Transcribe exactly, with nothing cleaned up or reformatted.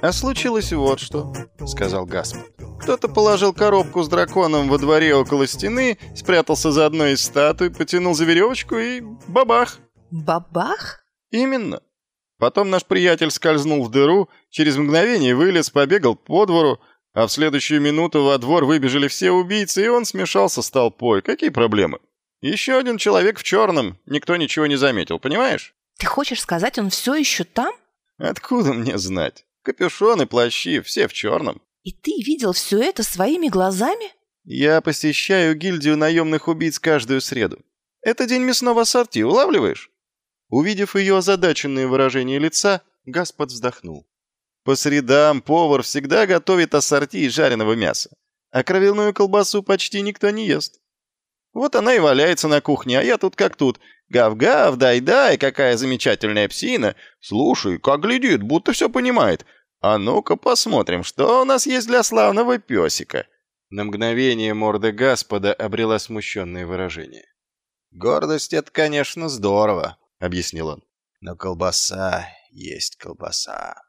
«А случилось вот что», — сказал Гаспод. «Кто-то положил коробку с драконом во дворе около стены, спрятался за одной из статуй, потянул за веревочку и бабах». «Бабах?» «Именно. Потом наш приятель скользнул в дыру, через мгновение вылез, побегал по двору, а в следующую минуту во двор выбежали все убийцы, и он смешался с толпой. Какие проблемы? Еще один человек в черном, никто ничего не заметил, понимаешь?» «Ты хочешь сказать, он все еще там?» «Откуда мне знать? Капюшоны, плащи, все в черном». «И ты видел все это своими глазами?» «Я посещаю гильдию наемных убийц каждую среду. Это день мясного ассорти, улавливаешь?» Увидев ее озадаченное выражение лица, Гаспод вздохнул. «По средам повар всегда готовит ассорти из жареного мяса, а кровяную колбасу почти никто не ест. Вот она и валяется на кухне, а я тут как тут. Гав-гав, дай-дай, какая замечательная псина. Слушай, как глядит, будто все понимает. А ну-ка посмотрим, что у нас есть для славного песика». На мгновение морда Гаспода обрела смущенное выражение. «Гордость — это, конечно, здорово», — объяснил он. «Но колбаса есть колбаса».